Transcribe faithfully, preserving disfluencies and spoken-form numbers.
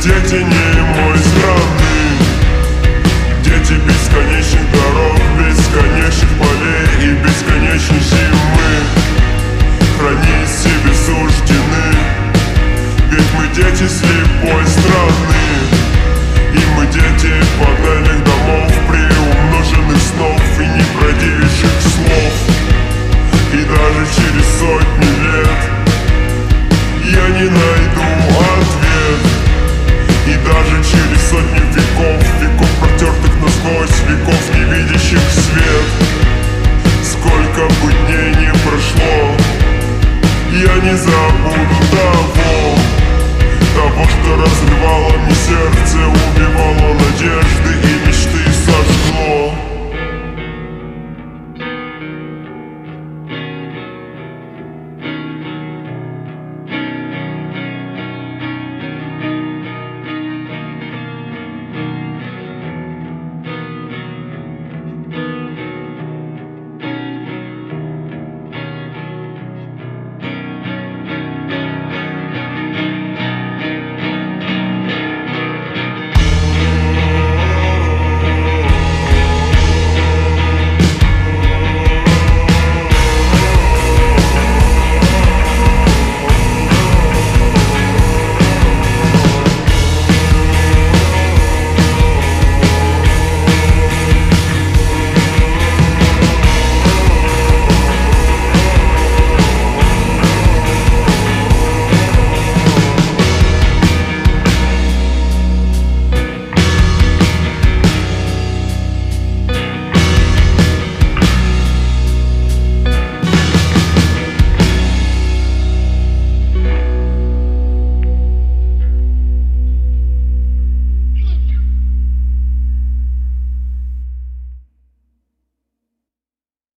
дети немой страны, дети бесконечных дорог, бесконечных полей и бесконечной зимы. Хранить себе суждены, ведь мы дети слепой страны, и мы дети банальных домов, приумноженных снов и неправдивейших слов. И даже через сотни лет я не найду ответ, и даже через сотни веков, веков протертых насквозь, веков не видящих свет, сколько бы дней не прошло, я не забуду того, того, что разрывало мне сердце.